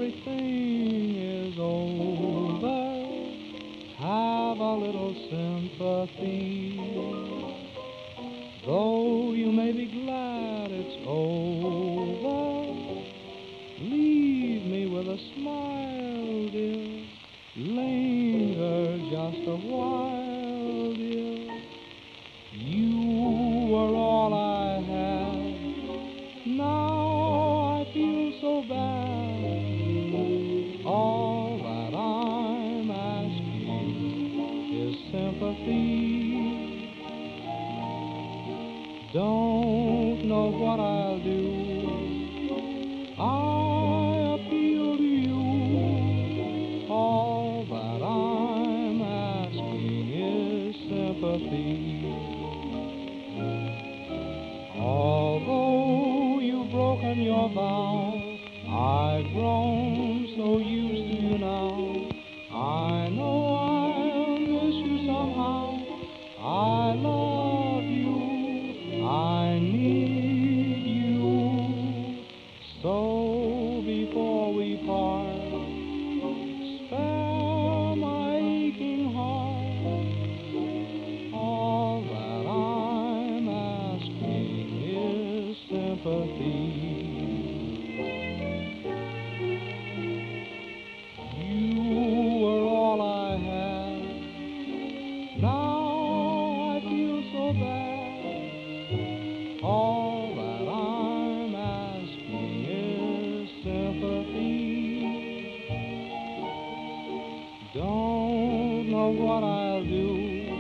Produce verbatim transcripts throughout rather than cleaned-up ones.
everything is over, have a little sympathy. Though you may be glad it's over, leave me with a smile, dear. Linger just a while, dear. You were all I had. Now I feel so bad. All that I'm asking is sympathy. Don't know what I'll do. I appeal to you. All that I'm asking is sympathy. Although you've broken your vow, I've grown so used to you now. I know I'll miss you somehow. I love you, I need you. So before we part, spare my aching heart. All that I'm asking is sympathy. You were all I had. Now I feel so bad. All that I'm asking is sympathy. Don't know what I'll do.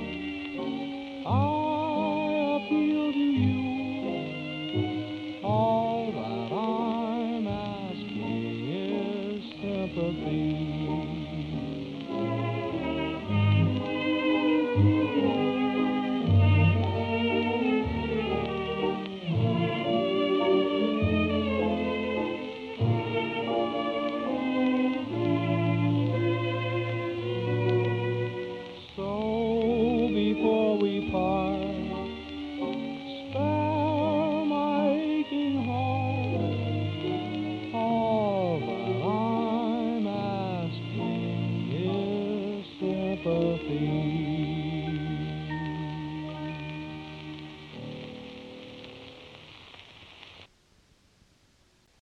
I appeal to you. All that I'm asking is sympathy. So before we part, spare my aching heart. All that I'm asking is sympathy.